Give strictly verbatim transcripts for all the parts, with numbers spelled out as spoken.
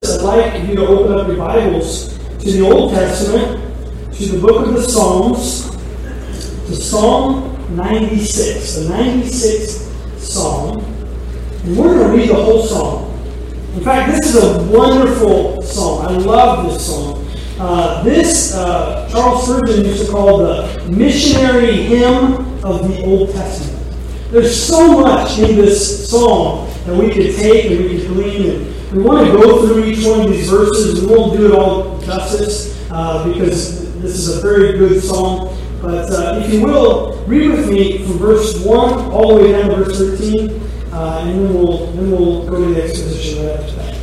I'd like you to open up your Bibles to the Old Testament, to the book of the Psalms, to Psalm ninety-six, the ninety-sixth Psalm. And we're going to read the whole psalm. In fact, this is a wonderful psalm. I love this psalm. Uh, this, uh, Charles Spurgeon used to call the missionary hymn of the Old Testament. There's so much in this psalm that we could take and we could glean. And we want to go through each one of these verses. We won't do it all justice uh, because this is a very good psalm. But uh, if you will, read with me from verse one all the way down to verse thirteen. Uh, and then we'll, then we'll go to the exposition right after that.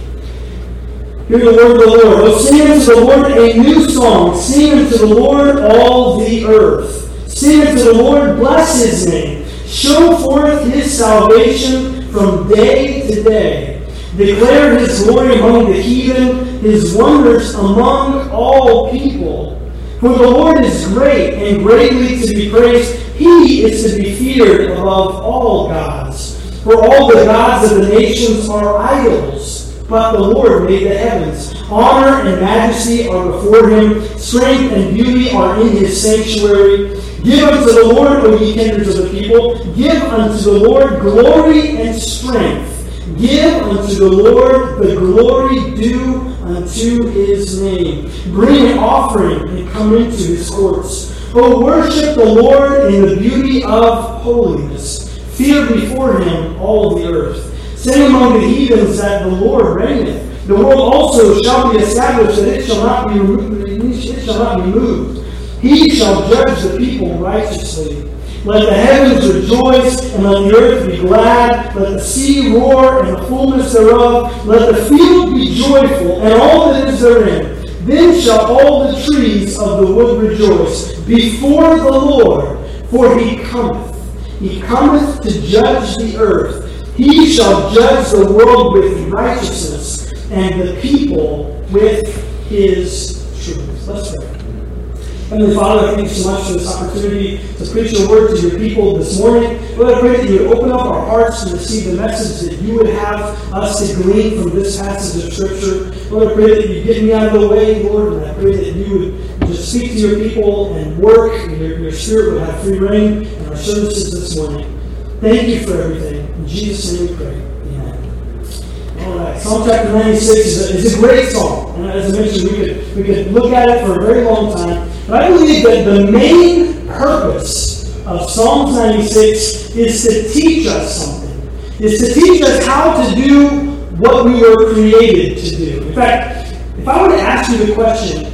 Hear the word of the Lord. Oh, sing unto the Lord a new song. Sing unto the Lord all the earth. Sing unto the Lord, bless his name. Show forth his salvation from day to day. Declare his glory among the heathen, his wonders among all people. For the Lord is great and greatly to be praised. He is to be feared above all gods. For all the gods of the nations are idols, but the Lord made the heavens. Honor and majesty are before him. Strength and beauty are in his sanctuary. Give unto the Lord, O ye kindreds of the people. Give unto the Lord glory and strength. Give unto the Lord the glory due unto his name. Bring an offering and come into his courts. O worship the Lord in the beauty of holiness. Fear before him all the earth. Say among the heathens that the Lord reigneth. The world also shall be established, that it shall not be removed. It shall not be moved. He shall judge the people righteously. Let the heavens rejoice, and let the earth be glad. Let the sea roar, and the fullness thereof. Let the field be joyful, and all that is therein. Then shall all the trees of the wood rejoice before the Lord, for he cometh. He cometh to judge the earth. He shall judge the world with righteousness, and the people with his truth. Let's pray. Heavenly Father, I thank you so much for this opportunity to preach your word to your people this morning. Lord, I pray that you would open up our hearts to receive the message that you would have us to glean from this passage of Scripture. Lord, I pray that you get me out of the way, Lord, and I pray that you would just speak to your people and work, and your, your Spirit would have free reign in our services this morning. Thank you for everything. In Jesus' name we pray. Amen. All right. Psalm chapter ninety-six is a, is a great psalm. And as I mentioned, we could, we could look at it for a very long time. But I believe that the main purpose of Psalm ninety-six is to teach us something. Is to teach us how to do what we were created to do. In fact, if I were to ask you the question,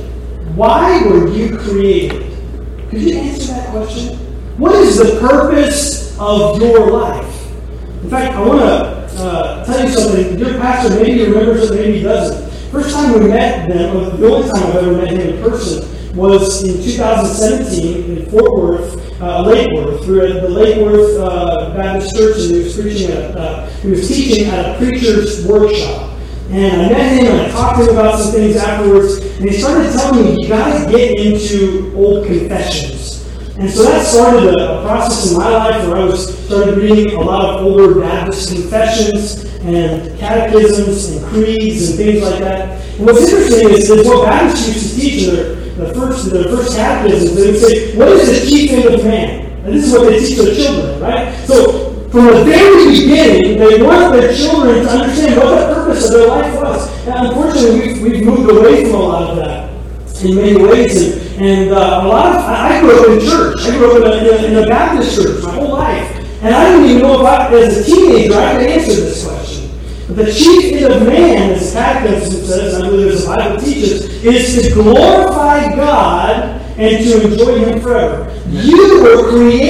why were you created? Could you answer that question? What is the purpose of your life? In fact, I want to uh, tell you something. Your pastor, maybe he remembers it, maybe he doesn't. First time we met them, or the only time I've ever met him in person, was in two thousand seventeen in Fort Worth, uh, Lake Worth. We were at the Lake Worth uh, Baptist Church, and he was preaching at, uh, he was teaching at a preacher's workshop. And I met him, and I talked to him about some things afterwards, and he started telling me, you got to get into old confessions. And so that started a, a process in my life where I was started reading a lot of older Baptist confessions and catechisms and creeds and things like that. And what's interesting is, is what Baptists used to teach in their the first the first catechisms. They would say, what is the chief end of man? And this is what they teach their children, right? So from the very beginning, they want their children to understand what the purpose of their life was. And unfortunately, we've, we've moved away from a lot of that in many ways. And, and uh, a lot of, I grew up in church. I grew up in a, in a Baptist church my whole life. And I didn't even know if I, as a teenager, I could answer this question. But the chief end of man, as the catechism says, and I believe as the Bible teaches, is to glorify God and to enjoy him forever. You were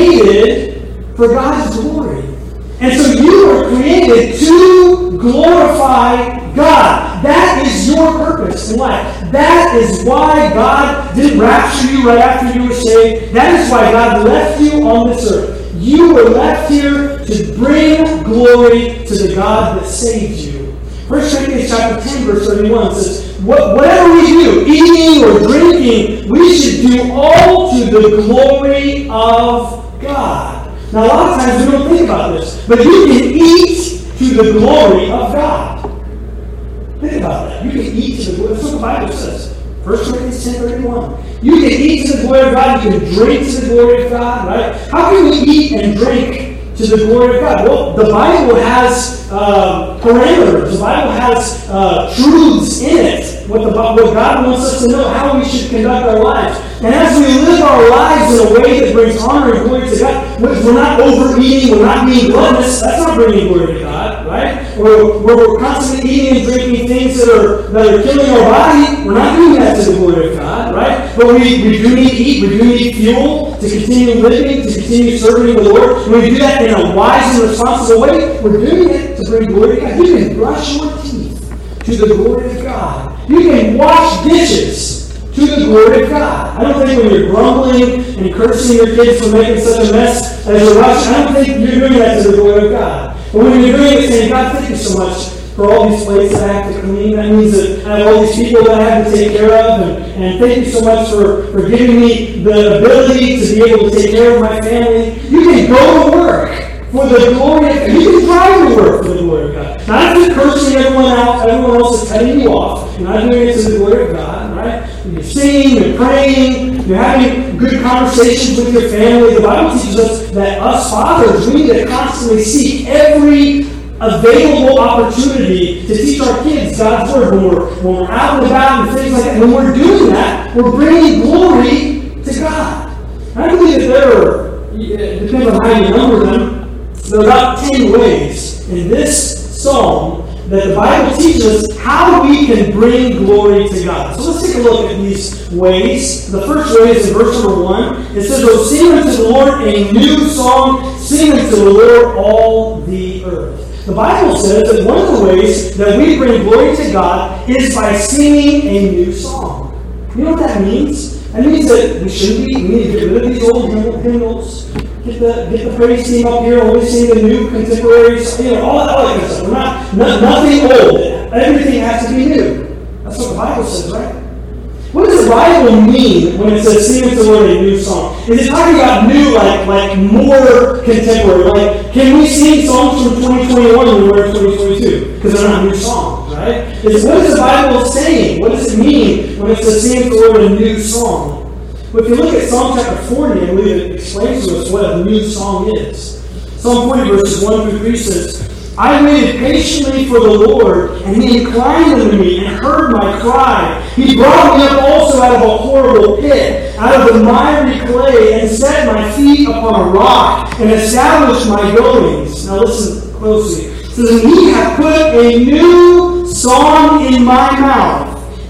created for God's glory. And so you were created to glorify God. That is your purpose in life. That is why God didn't rapture you right after you were saved. That is why God left you on this earth. You were left here to bring glory to the God that saved you. First Corinthians chapter ten, verse thirty-one says, what, whatever we do, eating or drinking, we should do all to the glory of God. Now, a lot of times we don't think about this, but you can eat to the glory of God. Think about that. You can eat to the glory. That's what the Bible says. First Corinthians ten thirty-one. You can eat to the glory of God. You can drink to the glory of God, right? How can we eat and drink to the glory of God? Well, the Bible has uh, parameters. The Bible has uh, truths in it. What, the, what God wants us to know, how we should conduct our lives. And as we live our lives in a way that brings honor and glory to God, we're not overeating, we're not being gluttonous, that's not bringing glory to God, right? Or where we're constantly eating and drinking things that are that are killing our body, we're not doing that to the glory of God, right? But we, we do need to eat, we do need fuel to continue living, to continue serving the Lord. When we do that in a wise and responsible way, we're doing it to bring glory to God. You can brush your teeth to the glory of God. You can wash dishes to the glory of God. I don't think when you're grumbling and cursing your kids for making such a mess as you're washing, I don't think you're doing that to the glory of God. But when you're doing it, saying, God, thank you so much for all these plates that I have to clean. That means that I have all these people that I have to take care of. And, and thank you so much for, for giving me the ability to be able to take care of my family. You can go to work for the glory of God. You can try to work for the glory of God. Not just cursing everyone out, everyone else is cutting you off. You're not doing it to the glory of God, right? You're singing, you're praying, you're having good conversations with your family. The Bible teaches us that us fathers, we need to constantly seek every available opportunity to teach our kids God's Word. When we're, when we're out and about and things like that, when we're doing that, we're bringing glory to God. And I believe that there are, it depends on how you number them, there are about ten ways in this psalm that the Bible teaches us how we can bring glory to God. So let's take a look at these ways. The first way is in verse number one. It says, "Oh, sing unto the Lord a new song, sing unto the Lord all the earth." The Bible says that one of the ways that we bring glory to God is by singing a new song. You know what that means? That means that we shouldn't be, we need to get rid of these old hymnals. Get the get the praise team up here, only sing the new contemporaries, you know, all that, all that kind of stuff. We're not, no, nothing old. Everything has to be new. That's what the Bible says, right? What does the Bible mean when it says sing unto the Lord a new song? Is it talking about new, like like more contemporary? Like, can we sing songs from twenty twenty-one when we're in twenty twenty-two? Because they're not new songs, right? Is what is the Bible saying? What does it mean when it says sing unto the Lord a new song? But if you look at Psalm chapter forty, I believe it explains to us what a new song is. Psalm forty, verses one through three says, "I waited patiently for the Lord, and He inclined unto me and heard my cry. He brought me up also out of a horrible pit, out of the miry clay, and set my feet upon a rock, and established my goings." Now listen closely. It says, "And He hath put a new song in my mouth,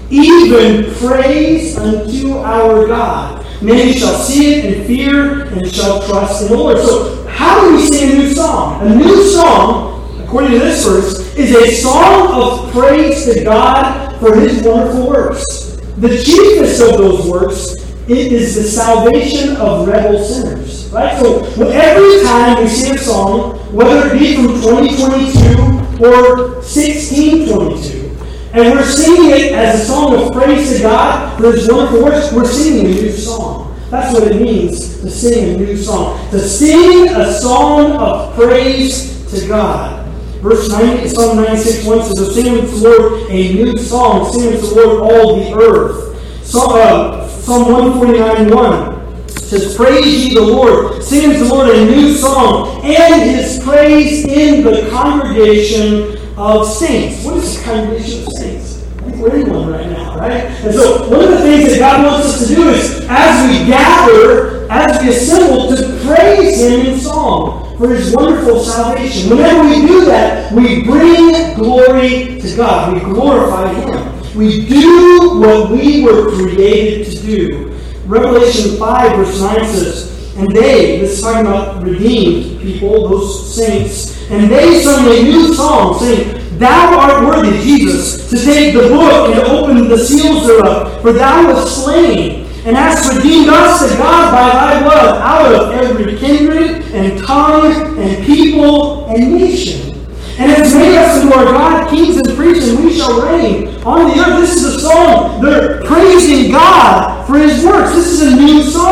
even praise unto our God. Many shall see it and fear, and shall trust in the Lord." So, how do we sing a new song? A new song, according to this verse, is a song of praise to God for His wonderful works. The chiefest of those works it is the salvation of rebel sinners. Right? So, every time we sing a song, whether it be from twenty twenty-two or sixteen twenty-two, and we're singing it as a song of praise to God for His wonderful works, we're singing a new song. That's what it means to sing a new song. To sing a song of praise to God. Verse ninety, Psalm ninety-six one says, "So sing unto the Lord a new song, sing unto the Lord all the earth." So, uh, Psalm one forty-nine one says, "Praise ye the Lord, sing unto the Lord a new song, and His praise in the congregation of saints." What is the congregation of saints? I think we're in one right now, right? And so one of the things that God wants us to do is, as we gather, as we assemble, to praise Him in song for His wonderful salvation. Whenever we do that, we bring glory to God. We glorify Him. We do what we were created to do. Revelation five verse nine says, "And they," this is talking about redeemed people, those saints, "and they sung a new song, saying, Thou art worthy, Jesus, to take the book and open the seals thereof, for Thou wast slain, and hast redeemed us to God by Thy blood, out of every kindred and tongue and people and nation. And hast made us unto our God kings and priests, and we shall reign on the earth." This is a song. They're praising God for His works. This is a new song.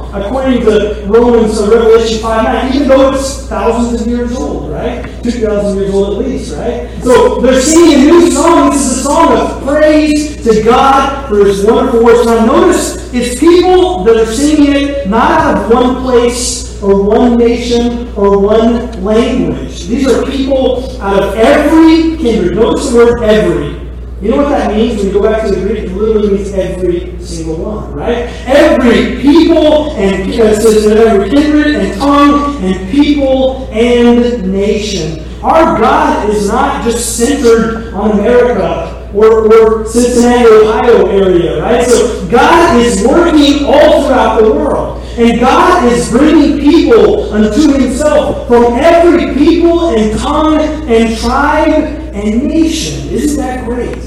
according to Romans or Revelation five nine, even though it's thousands of years old, right? two thousand years old at least, right? So they're singing a new song. This is a song of praise to God for His wonderful works. Now notice, it's people that are singing it not out of one place or one nation or one language. These are people out of every kindred. Notice the word every. You know what that means? When you go back to the Greek, it literally means every single one, right? Every people and uh, says every kindred and tongue and people and nation. Our God is not just centered on America or, or Cincinnati, Ohio area, right? So God is working all throughout the world. And God is bringing people unto Himself from every people and tongue and tribe and nation. Isn't that great?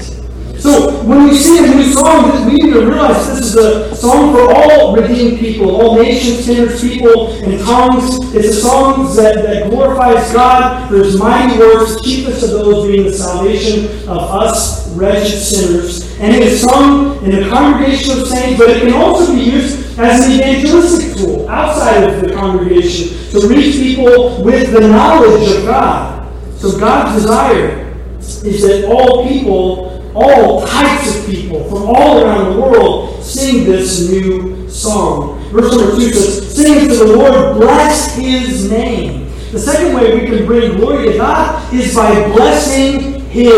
So when we sing a new song, we need to realize this is a song for all redeemed people, all nations, kindreds, people, and tongues. It's a song that, that glorifies God for His mighty works, the chiefest of those being the salvation of us wretched sinners. And it is sung in a congregation of saints, but it can also be used as an evangelistic tool outside of the congregation to reach people with the knowledge of God. So God's desire is that all people, all types of people from all around the world sing this new song. Verse number two says, sing to the Lord, bless His name. The second way we can bring glory to God is by blessing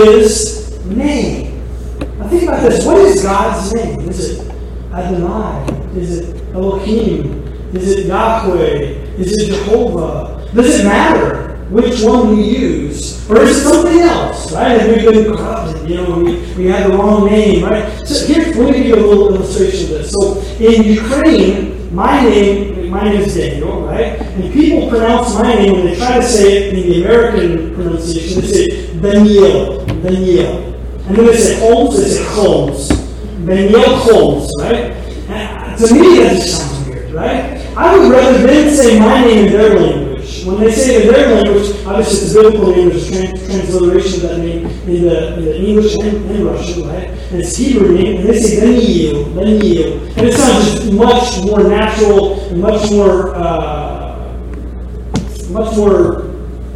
His name. Now think about this. What is God's name? Is it Adonai? Is it Elohim? Is it Yahweh? Is it Jehovah? Does it matter which one we use? Or is it something else? Right? And we've been corrupted. You know, we, we had the wrong name, right? So here's, let me give you a little illustration of this. So in Ukraine, my name, my name is Daniel, right? And people pronounce my name when they try to say it in the American pronunciation. They say Daniel, Daniel. And then they say Holmes, they say Holmes. Daniel Holmes, right? And to me, that just sounds weird, right? I would rather them say my name in their language. When they say it in their language, obviously it's a biblical name, there's a trans- transliteration of that name in the, in the English and, and Russian, right? And it's Hebrew name, and they say Daniel, Daniel. And it sounds just much more natural and much more, uh, much more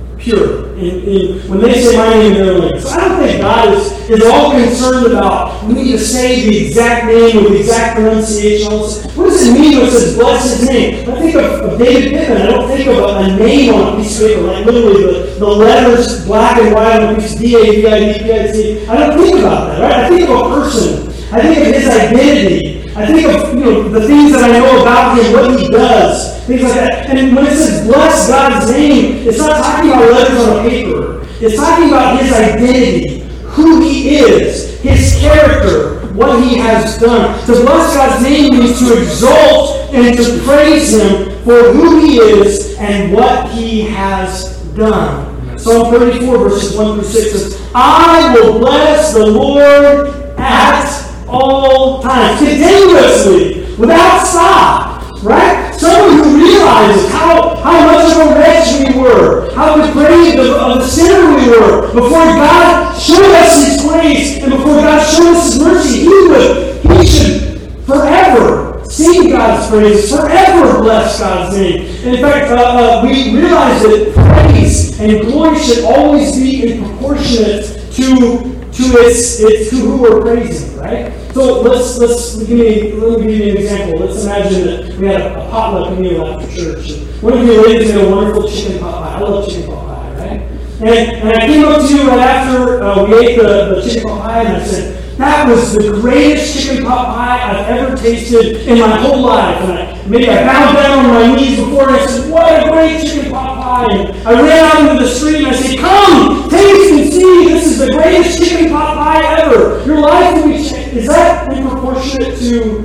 pure in, in, when they say my name in their language. So I don't think God is, is all concerned about we need to say the exact name or the exact pronunciation. What does it mean when it says bless His name? I think of, of David Pittman. I don't think of a, a name on a piece of paper, like literally the, the letters black and white on a piece of D A V I D P I T. I don't think about that, right? I think of a person. I think of his identity. I think of, you know, the things that I know about him, what he does, things like that. And when it says bless God's name, it's not talking about letters on a paper. It's talking about His identity, who He is, His character, what He has done. To bless God's name means to exalt and to praise Him for who He is and what He has done. Psalm thirty-four, verses one through six says, I will bless the Lord at all times, continuously, without stop, right? Someone who realizes how, how much of a wretch we were, how depraved of, of the sinner we were, before God showed us His grace, and before God showed us His mercy, He would, He should forever sing God's praise, forever bless God's name. And in fact, uh, uh, we realize that praise and glory should always be in proportionate to to its, its to who we're praising, right? So let's let's give me let me give you an example. Let's imagine that we had a, a potluck meal after church. And one of you ladies made a wonderful chicken pot pie. I love chicken pot pie, right? And, and I came up to you right after uh, we ate the, the chicken pot pie, and I said, that was the greatest chicken pot pie I've ever tasted in my whole life. And I, maybe I bowed down on my knees before, and I said, what a great chicken pot pie. And I ran out into the street, and I said, come, taste and see. This is the greatest chicken pot pie ever. Your life will be changed. Is that in proportionate to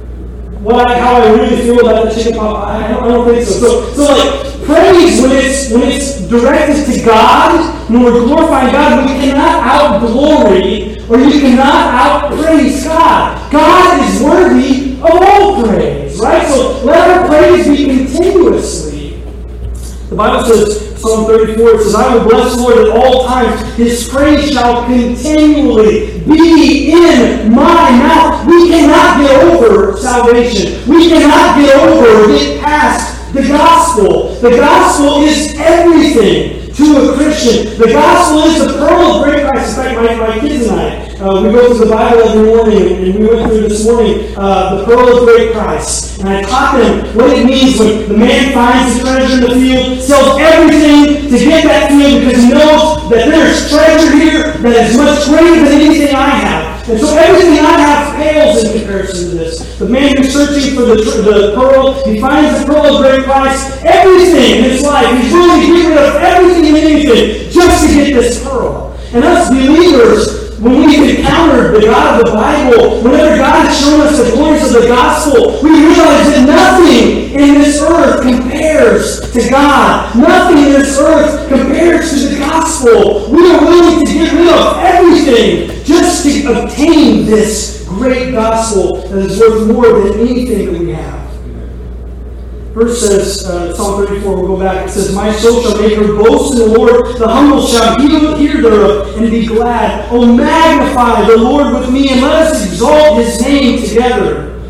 what I, how I really feel about the chicken pot pie? I don't, I don't think so. So, so like, praise, when it's, when it's directed to God, when we're glorifying God, we cannot out-glory or you cannot out-praise God. God is worthy of all praise, right? So let our praise be continuously. The Bible says, Psalm thirty-four, it says, I will bless the Lord at all times. His praise shall continually be in my mouth. We cannot get over salvation. We cannot get over or get past the gospel. The gospel is everything to a Christian. The gospel is the pearl of great price. In fact, my, my kids and I, uh, we go through the Bible every morning, and we went through this morning uh, the pearl of great price. And I taught them what it means when the man finds the treasure in the field, sells everything to get that field because he knows that there's treasure here that is much greater than anything I have. And so everything I have pales in comparison to this. The man who's searching for the, the pearl, he finds the pearl of great price. Everything in his life, he's willing to get rid of everything and anything just to get this pearl. And us believers, when we've encountered the God of the Bible, whenever God has shown us the glories of the gospel, we realize that nothing in this earth compares to God. Nothing in this earth compares to the gospel. We are willing to get rid of everything just to obtain this great gospel that is worth more than anything that we have. Verse says, uh, Psalm thirty-four, we'll go back. It says, my soul shall make her boast in the Lord. The humble shall hear thereof and be glad. O magnify the Lord with me, and let us exalt his name together.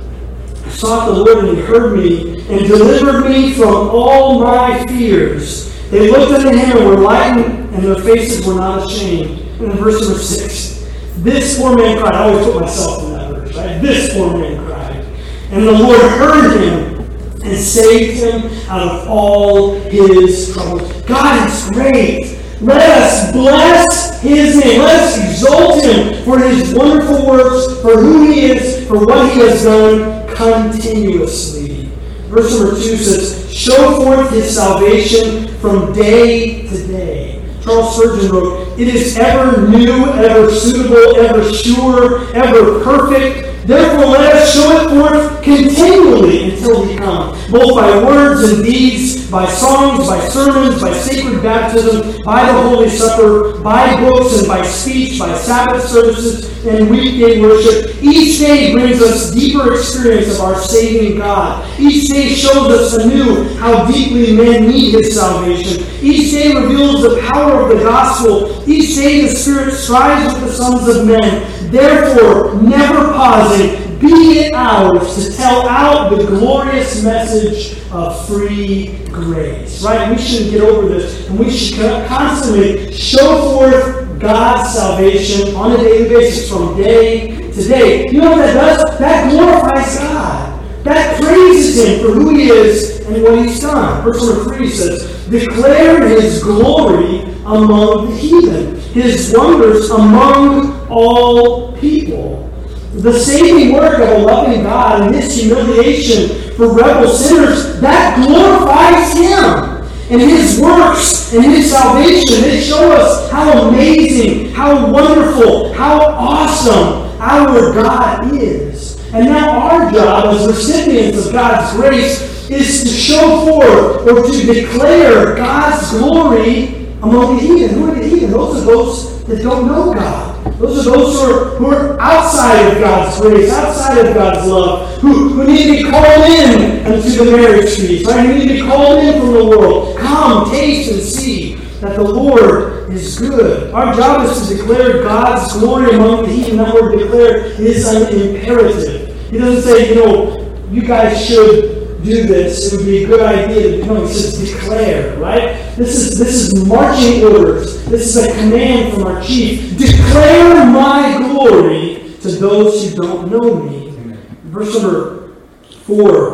I sought the Lord, and he heard me, and delivered me from all my fears. They looked unto him and were lightened, and their faces were not ashamed. And in verse number six, this poor man cried. I always put myself in that verse, right? This poor man cried. And the Lord heard him and saved him out of all his troubles. God is great. Let us bless his name. Let us exalt him for his wonderful works, for who he is, for what he has done continuously. Verse number two says, show forth his salvation from day to day. Charles Spurgeon wrote, it is ever new, ever suitable, ever sure, ever perfect. Therefore, let us show it forth continually until he come, both by words and deeds, by songs, by sermons, by sacred baptism, by the Holy Supper, by books and by speech, by Sabbath services and weekday worship. Each day brings us deeper experience of our saving God. Each day shows us anew how deeply men need his salvation. Each day reveals the power of the gospel. Each day the Spirit strives with the sons of men. Therefore, never pausing, be it ours to tell out the glorious message of free grace. Right? We shouldn't get over this. And we should constantly show forth God's salvation on a daily basis from day to day. You know what that does? That glorifies God. That praises him for who he is and what he's done. Verse number three says, declare his glory among the heathen, his wonders among all people. The saving work of a loving God and his humiliation for rebel sinners, that glorifies him. And his works and his salvation, they show us how amazing, how wonderful, how awesome our God is. And now our job as recipients of God's grace is to show forth or to declare God's glory among the heathen. Who are the heathen? Those are those that don't know God. Those are those who are, who are outside of God's grace, outside of God's love, who, who need to be called in unto the marriage feast, right? Who need to be called in from the world. Come, taste and see that the Lord is good. Our job is to declare God's glory among the heathen. That word declare is an imperative. He doesn't say, you know, you guys should do this. It would be a good idea to know. He says declare, right? This is this is marching orders. This is a command from our chief. Declare my glory to those who don't know me. Verse number four.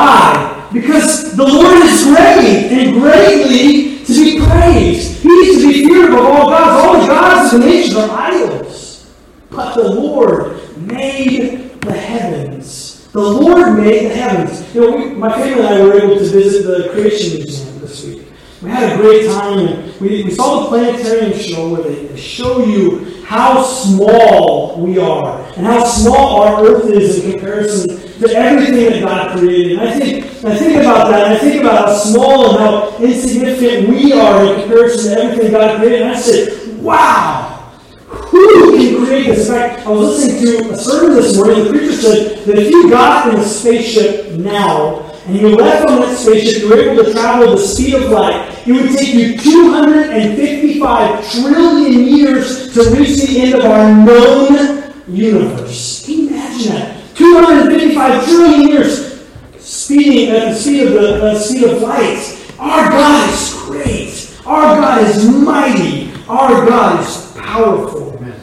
Why? Because the Lord is great and greatly to be praised. He is to be feared above all gods. All the gods of the nations are idols. But the Lord made the heavens. The Lord made the heavens. You know, we, my family and I were able to visit the Creation Museum this week. We had a great time, and we, we saw the planetarium show where they show you how small we are and how small our Earth is in comparison to everything that God created. And I think, I think about that, and I think about how small and how insignificant we are in comparison to everything God created, and I said, wow! Who can create this? In fact, I was listening to a sermon this morning. The preacher said that if you got in a spaceship now and you left on that spaceship, you were able to travel the speed of light, it would take you two hundred fifty-five trillion years to reach the end of our known universe. Can you imagine that? two hundred fifty-five trillion years speeding at the speed of the uh, speed of light. Our God is great. Our God is mighty. Our God is powerful.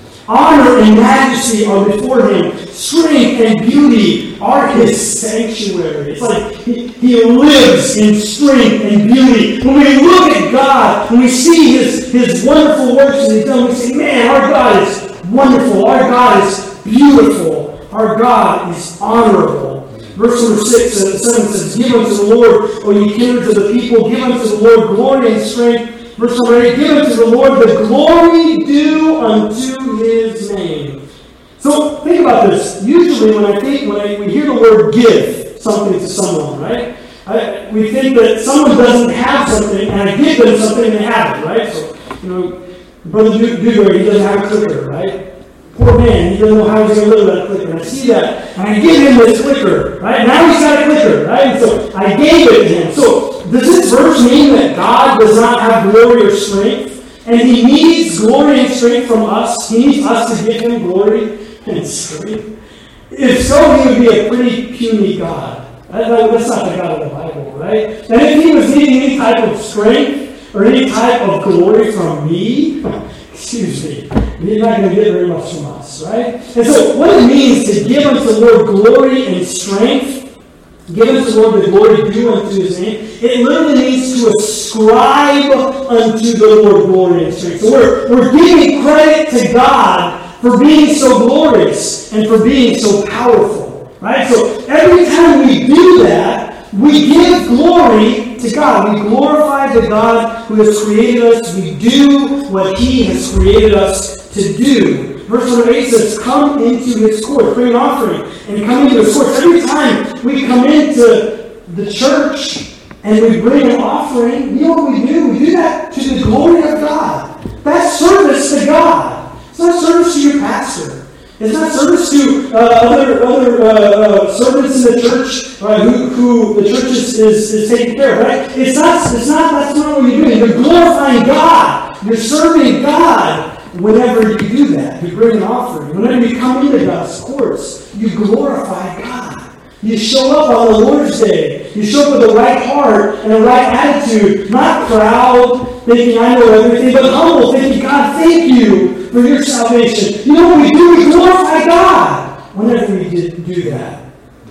Honor and majesty are before him. Strength and beauty are his sanctuary. It's like he, he lives in strength and beauty. When we look at God, when we see his, his wonderful works that he's done, we say, man, our God is wonderful. Our God is beautiful. Our God is honorable. Verse number six and seven says, give unto the Lord, O ye kindreds of the people, give unto the Lord glory and strength. Verse number eight, give unto the Lord the glory due unto his name. So think about this. Usually when I think, when I, we hear the word give something to someone, right? I, we think that someone doesn't have something and I give them something and they have it, right? So, you know, Brother Dewberry, he doesn't have a clicker, right? Poor man, he doesn't know how he's going to live without a clicker. And I see that, and I give him this clicker, right? Now he's got a clicker, right? And so I gave it to him. So does this verse mean that God does not have glory or strength? And he needs glory and strength from us? He needs us to give him glory and strength? If so, he would be a pretty puny God. That's not the God of the Bible, right? And if he was needing any type of strength or any type of glory from me, excuse me, he's not going to get very much from us, right? And so what it means to give unto the Lord glory and strength, give unto the Lord the glory due unto his name, it literally means to ascribe unto the Lord glory and strength. So we're, we're giving credit to God for being so glorious and for being so powerful, right? So every time we do that, we give glory to God. We glorify the God who has created us. We do what he has created us to do. Verse number eight says, come into his court. Bring an offering and come into his courts. Every time we come into the church and we bring an offering, you know what we do? We do that to the glory of God. That's service to God. It's not service to your pastor. It's not service to uh, other other uh, uh, servants in the church uh, who, who the church is, is, is taking care of, right? It's not, it's not, that's not what you're doing. You're glorifying God. You're serving God whenever you do that. You bring an offering. Whenever you come into God's courts, you glorify God. You show up on the Lord's Day. You show up with the right heart and the right attitude. Not proud, thinking I know everything, but humble, thinking, God, thank you for your salvation. You know what we do? We glorify God whenever we do that.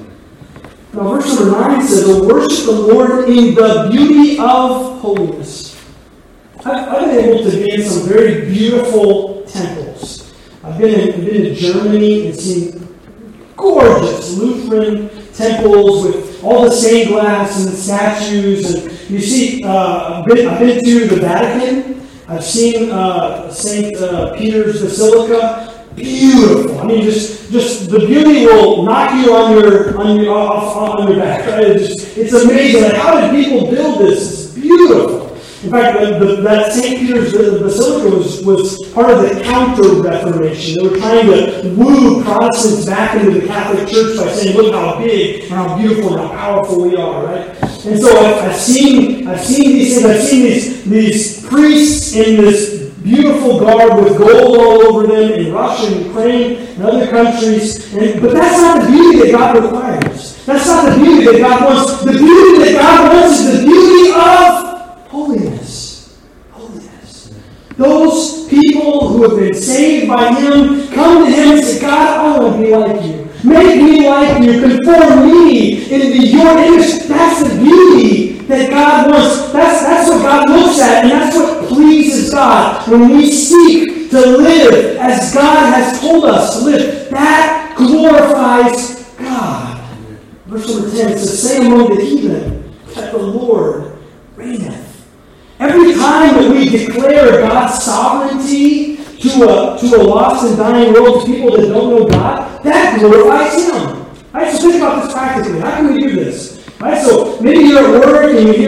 Now, verse number nine says, worship the Lord in the beauty of holiness. I've been able to be in some very beautiful temples. I've been in, I've been to Germany and seen gorgeous Lutheran temples with all the stained glass and the statues. And you see, uh, I've, been, I've been to the Vatican. I've seen uh, Saint uh, Peter's Basilica. Beautiful. I mean, just just the beauty will knock you on your on your off on your back. Right? It's, just, it's amazing. Like, how did people build this? It's beautiful. In fact, the, the, that Saint Peter's Basilica was, was part of the Counter-Reformation. They were trying to woo Protestants back into the Catholic Church by saying, look how big and how beautiful and how powerful we are, right? And so I've, I've seen I've seen these things. I've seen these, these priests in this beautiful garb with gold all over them in Russia and Ukraine and other countries. And, but that's not the beauty that God requires. That's not the beauty that God wants. The beauty that God wants is the beauty of holiness. Holiness. Those people who have been saved by him come to him and say, God, I want to be like you. Make me like you. Conform me into your image. That's the beauty that God wants. That's, that's what God looks at, and that's what pleases God. When we seek to live as God has told us to live, that glorifies God. Verse number ten says, say among the heathen that the Lord reigneth. Every time that we declare God's sovereignty to a, to a lost and dying world, to people that don't know God, that glorifies him. Right? So think about this practically. How can we do this? Right? So maybe you're at work and you hear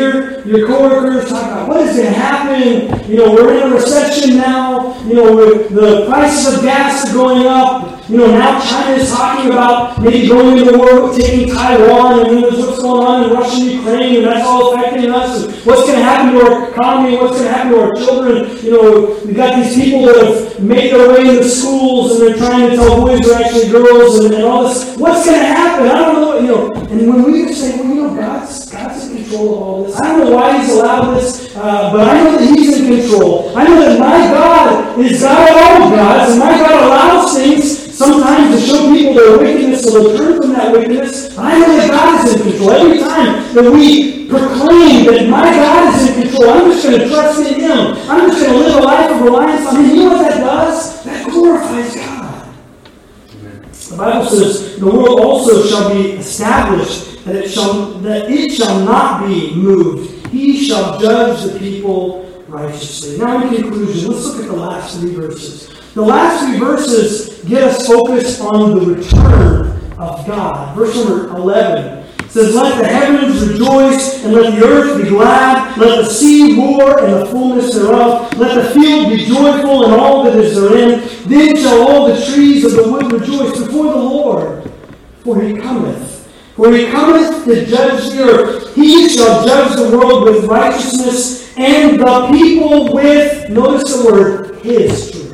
your coworkers talk about what is going to happen. You know, we're in a recession now. You know, we're, the prices of gas are going up. You know, now China is talking about maybe going into war, taking Taiwan, and you know, what's going on in Russia and Ukraine, and that's all affecting us. And what's going to happen to our economy? What's going to happen to our children? You know, we've got these people that have made their way into schools, and they're trying to tell boys are actually girls, and, and all this. What's going to happen? I don't know. You know, and when we just say, well, you know, God's God's in control of all this. I don't know why He's allowed this, uh, but I know that He's in control. I know that my God is God of all gods, and my God allows things sometimes to show people their wickedness, so they'll turn from that wickedness. But I know that God is in control. Every time that we proclaim that my God is in control, I'm just going to trust in Him. I'm just going to live a life of reliance on Him. You know what that does? That glorifies God. Amen. The Bible says, the world also shall be established, that it shall, that it shall not be moved. He shall judge the people righteously. Now in conclusion, let's look at the last three verses. The last three verses get us focused on the return of God. Verse number eleven says, let the heavens rejoice, and let the earth be glad. Let the sea roar, and the fullness thereof. Let the field be joyful, and all that is therein. Then shall all the trees of the wood rejoice before the Lord, for He cometh. For He cometh to judge the earth. He shall judge the world with righteousness, and the people with, notice the word, His truth.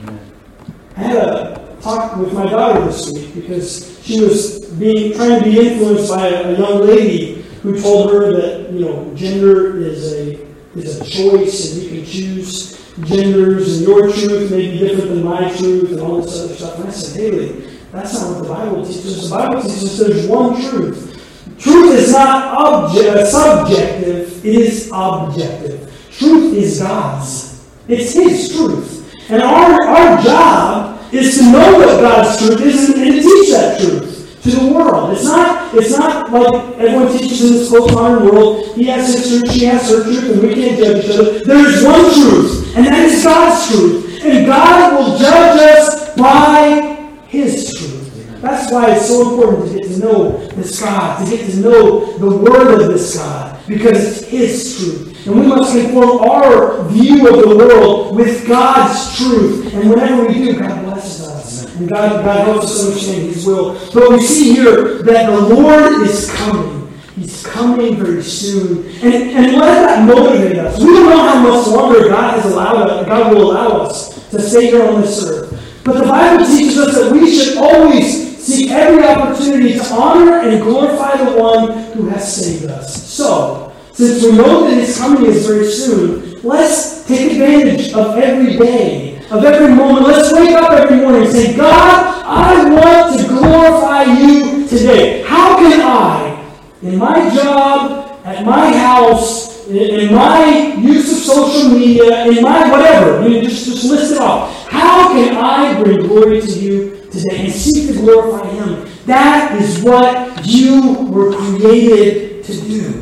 I had a talk with my daughter this week because she was being trying to be influenced by a, a young lady who told her that, you know, gender is a is a choice and you can choose genders, and your truth may be different than my truth and all this other stuff. And I said, Haley, that's not what the Bible teaches. The Bible teaches there's one truth. Truth is not obje- subjective, it is objective. Truth is God's. It's His truth. And our, our job is to know what God's truth is and to teach that truth to the world. It's not, it's not like everyone teaches in this postmodern world. He has his truth, she has her truth, and we can't judge each other. There is one truth, and that is God's truth. And God will judge us by His truth. That's why it's so important to get to know this God, to get to know the Word of this God, because it's His truth. And we must conform our view of the world with God's truth. And whenever we do, God blesses us. And God, God helps us understand His will. But we see here that the Lord is coming. He's coming very soon. And, and let that motivate us. We don't know how much longer God has allowed us, God will allow us to stay here on this earth. But the Bible teaches us that we should always seek every opportunity to honor and glorify the one who has saved us. So, since we know that His coming is very soon, let's take advantage of every day, of every moment. Let's wake up every morning and say, God, I want to glorify You today. How can I, in my job, at my house, in, in my use of social media, in my whatever, you know, just, just list it off. How can I bring glory to You today and seek to glorify Him? That is what you were created to do.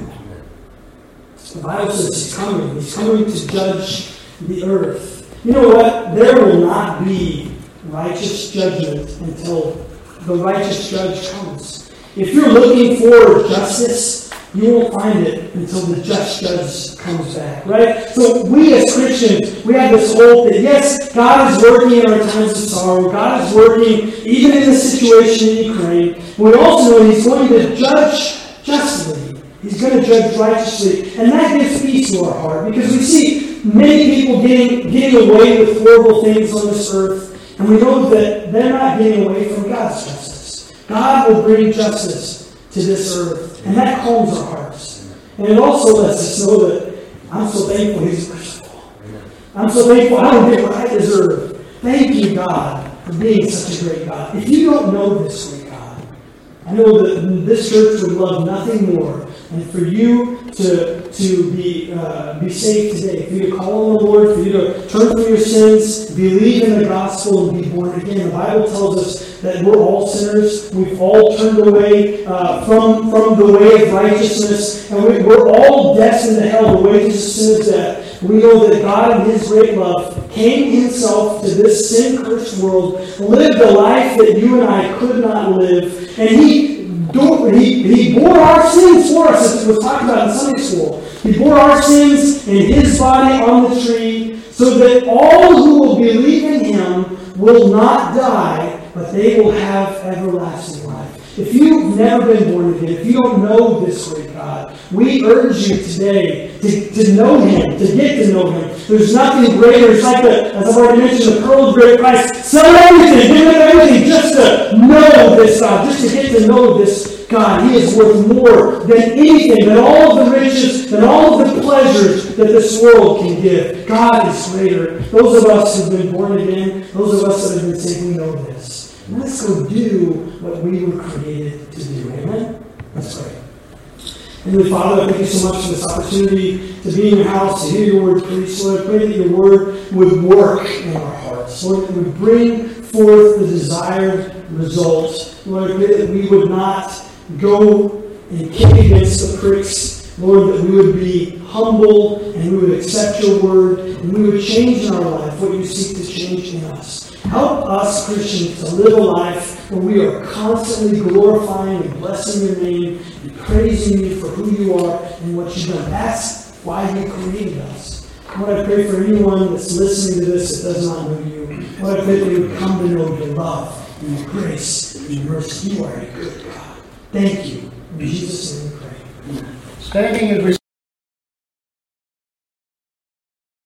The Bible says He's coming. He's coming to judge the earth. You know what? There will not be righteous judgment until the righteous judge comes. If you're looking for justice, you won't find it until the just judge comes back, right? So we as Christians, we have this hope that yes, God is working in our times of sorrow. God is working even in the situation in Ukraine. We also know He's going to judge justly. He's going to judge righteously. And that gives peace to our heart because we see many people getting, getting away with horrible things on this earth. And we know that they're not getting away from God's justice. God will bring justice to this earth. And that calms our hearts. And it also lets us know that I'm so thankful He's merciful. I'm so thankful I don't get what I deserve. Thank You, God, for being such a great God. If you don't know this great God, I know that this church would love nothing more and for you to, to be uh, be saved today, for you to call on the Lord, for you to turn from your sins, believe in the gospel, and be born again. The Bible tells us that we're all sinners. We've all turned away uh, from, from the way of righteousness, and we, we're all destined to hell. The wages of sin is death. We know that God, in His great love, came Himself to this sin-cursed world, lived a life that you and I could not live, and He he, he bore our sins for us, as it was talked about in Sunday school. He bore our sins in his body on the tree, so that all who will believe in him will not die, but they will have everlasting life. If you've never been born again, if you don't know this great God, we urge you today to, to know him, to get to know him. There's nothing greater. It's like, the, as I've already mentioned, the pearl of great price. Sell everything, give it everything just to know this God, just to get to know this God. He is worth more than anything, than all of the riches, than all of the pleasures that this world can give. God is greater. Those of us who have been born again, those of us that have been saved, we know this. And let's go do what we were created to do. Amen? Let's pray. Heavenly Father, I thank you so much for this opportunity to be in your house, to hear your word preached. Lord, I pray that your word would work in our hearts. Lord, that it would bring forth the desired results. Lord, I pray that we would not go and kick against the pricks. Lord, that we would be humble and we would accept your word and we would change in our life what you seek to change in us. Help us, Christians, to live a life where we are constantly glorifying and blessing your name and praising you for who you are and what you've done. That's why you created us. Lord, I pray for anyone that's listening to this that does not know you. Lord, I pray that they would come to know your love and your grace and your mercy. You are a good God. Thank you. In Jesus' name we pray. Amen. Standing as we